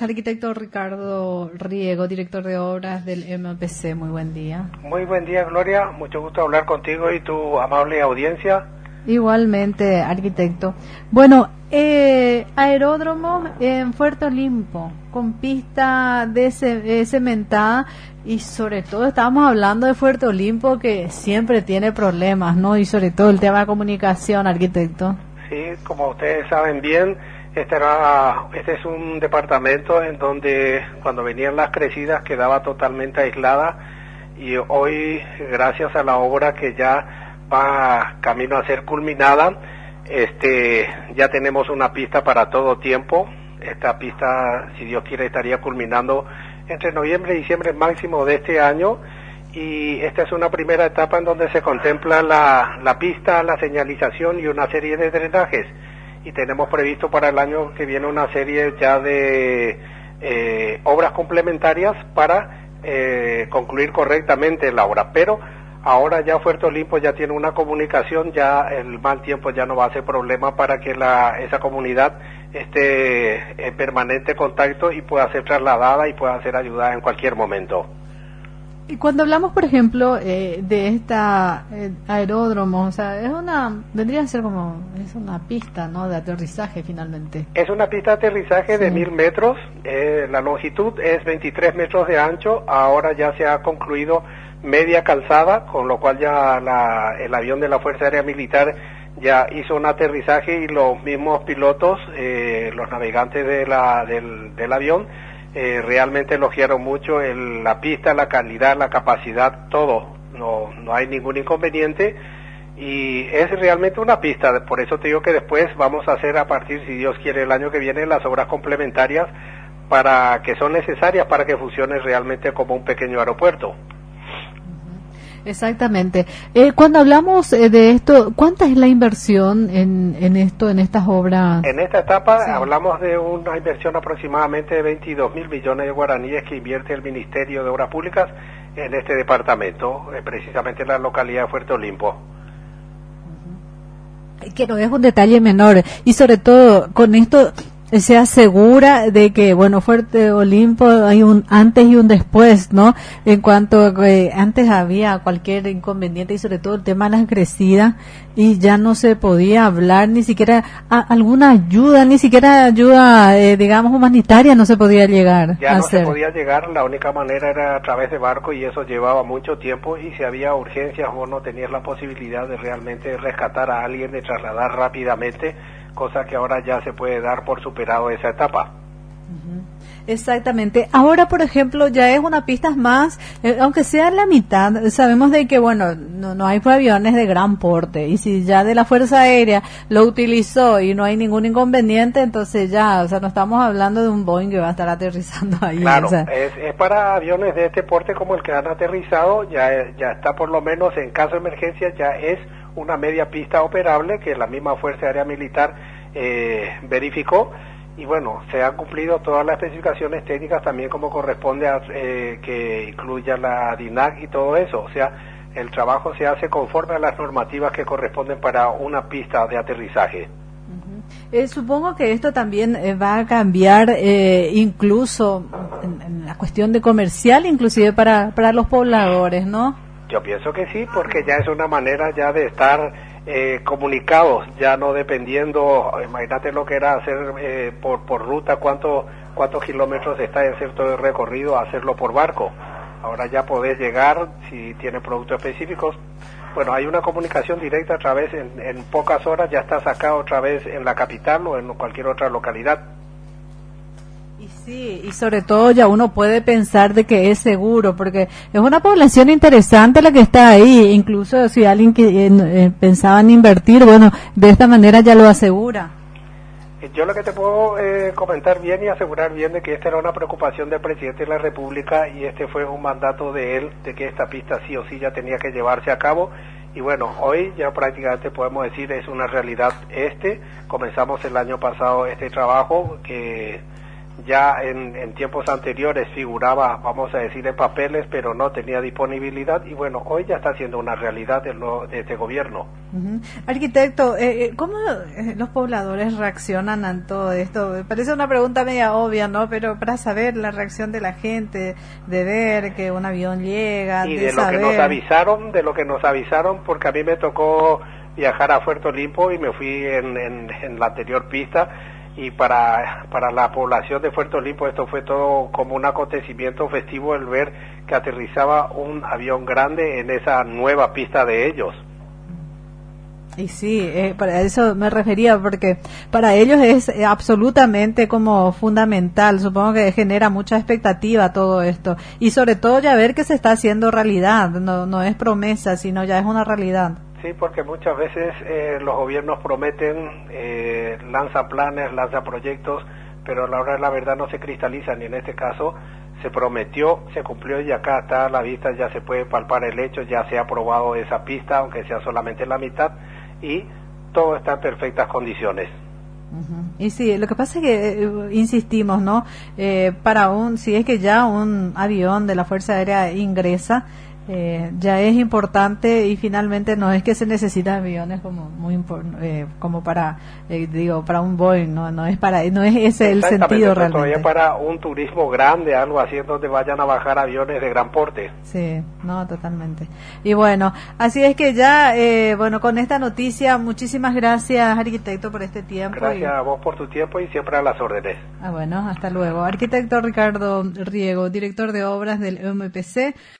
arquitecto Ricardo Riego, director de obras del MPC. Muy buen día. Muy buen día, Gloria. Mucho gusto hablar contigo y tu amable audiencia. Igualmente, arquitecto. Bueno, aeródromo en Fuerte Olimpo, con pista de cementada, y sobre todo estamos hablando de Fuerte Olimpo, que siempre tiene problemas, ¿no? Y sobre todo el tema de comunicación, arquitecto. Sí, como ustedes saben bien, este es un departamento en donde cuando venían las crecidas quedaba totalmente aislada, y hoy, gracias a la obra que ya va camino a ser culminada, ya tenemos una pista para todo tiempo. Esta pista, si Dios quiere, estaría culminando entre noviembre y diciembre máximo de este año, y esta es una primera etapa en donde se contempla la pista, la señalización y una serie de drenajes, y tenemos previsto para el año que viene una serie ya de obras complementarias para concluir correctamente la obra. Pero ahora ya Fuerte Olimpo ya tiene una comunicación, ya el mal tiempo ya no va a ser problema para que esa comunidad esté en permanente contacto y pueda ser trasladada y pueda ser ayudada en cualquier momento. Y cuando hablamos, por ejemplo, de esta aeródromo, o sea, vendría a ser es una pista, ¿no?, de aterrizaje finalmente. Es una pista de aterrizaje de 1000 metros, la longitud es 23 metros de ancho, ahora ya se ha concluido media calzada, con lo cual ya el avión de la Fuerza Aérea Militar ya hizo un aterrizaje, y los mismos pilotos, los navegantes del avión, realmente elogiaron mucho la pista, la calidad, la capacidad, todo. No hay ningún inconveniente, y es realmente una pista. Por eso te digo que después vamos a hacer, a partir, si Dios quiere, el año que viene, las obras complementarias que son necesarias para que funcione realmente como un pequeño aeropuerto. Exactamente. Cuando hablamos de esto, ¿cuánta es la inversión en estas obras? En esta etapa hablamos de una inversión aproximadamente de 22.000 millones de guaraníes que invierte el Ministerio de Obras Públicas en este departamento, precisamente en la localidad de Fuerte Olimpo. Que no es un detalle menor, y sobre todo con esto se asegura de que, bueno, Fuerte Olimpo hay un antes y un después, ¿no? En cuanto antes había cualquier inconveniente, y sobre todo el tema de las crecidas, y ya no se podía hablar ni siquiera alguna ayuda, ni siquiera ayuda, digamos, humanitaria, no se podía llegar ya a hacer. Se podía llegar, la única manera era a través de barco, y eso llevaba mucho tiempo, y si había urgencias o no tenías la posibilidad de realmente rescatar a alguien, de trasladar rápidamente, cosa que ahora ya se puede dar por superado esa etapa. Exactamente. Ahora, por ejemplo, ya es una pista más, aunque sea la mitad, sabemos de que, bueno, no hay aviones de gran porte, y si ya de la Fuerza Aérea lo utilizó y no hay ningún inconveniente, entonces ya, o sea, no estamos hablando de un Boeing que va a estar aterrizando ahí. Claro, o sea, es para aviones de este porte como el que han aterrizado, ya está, por lo menos en caso de emergencia, ya es una media pista operable que la misma Fuerza Aérea Militar verificó, y bueno, se han cumplido todas las especificaciones técnicas también como corresponde que incluya la DINAC y todo eso. O sea, el trabajo se hace conforme a las normativas que corresponden para una pista de aterrizaje. Supongo que esto también va a cambiar incluso en la cuestión de comercial, inclusive para los pobladores, ¿no? Yo pienso que sí, porque ya es una manera ya de estar comunicados, ya no dependiendo, imagínate lo que era hacer por ruta, cuántos kilómetros está en cierto recorrido, hacerlo por barco. Ahora ya podés llegar, si tiene productos específicos, bueno, hay una comunicación directa a través, en pocas horas ya estás acá otra vez en la capital o en cualquier otra localidad. Y sí, y sobre todo ya uno puede pensar de que es seguro, porque es una población interesante la que está ahí, incluso si alguien que pensaba en invertir, bueno, de esta manera ya lo asegura. Yo lo que te puedo comentar bien y asegurar bien de que esta era una preocupación del presidente de la República, y este fue un mandato de él, de que esta pista sí o sí ya tenía que llevarse a cabo. Y bueno, hoy ya prácticamente podemos decir es una realidad. Comenzamos el año pasado este trabajo que ya en tiempos anteriores figuraba, vamos a decir, en papeles, pero no tenía disponibilidad, y bueno, hoy ya está siendo una realidad de este gobierno. Arquitecto, ¿cómo los pobladores reaccionan a todo esto? Me parece una pregunta media obvia, ¿no? Pero para saber la reacción de la gente, de ver que un avión llega, y de lo que nos avisaron, porque a mí me tocó viajar a Puerto Limpo y me fui en la anterior pista, y para la población de Puerto Limpo esto fue todo como un acontecimiento festivo, el ver que aterrizaba un avión grande en esa nueva pista de ellos. Y sí, para eso me refería, porque para ellos es absolutamente como fundamental. Supongo que genera mucha expectativa todo esto, y sobre todo ya ver que se está haciendo realidad, no es promesa, sino ya es una realidad. Sí, porque muchas veces los gobiernos prometen, lanzan planes, lanzan proyectos, pero a la hora de la verdad no se cristalizan, y en este caso se prometió, se cumplió, y acá está a la vista, ya se puede palpar el hecho, ya se ha aprobado esa pista, aunque sea solamente la mitad, y todo está en perfectas condiciones. Y sí, lo que pasa es que insistimos, ¿no? Si es que ya un avión de la Fuerza Aérea ingresa, ya es importante, y finalmente no es que se necesitan aviones como como para para un Boeing, no es ese el sentido realmente. Todavía para un turismo grande, algo así, donde vayan a bajar aviones de gran porte. Sí, no, totalmente. Y bueno, así es que ya, con esta noticia, muchísimas gracias, arquitecto, por este tiempo. Gracias a vos por tu tiempo, y siempre a las órdenes. Bueno, hasta luego. Arquitecto Ricardo Riego, director de obras del MPC.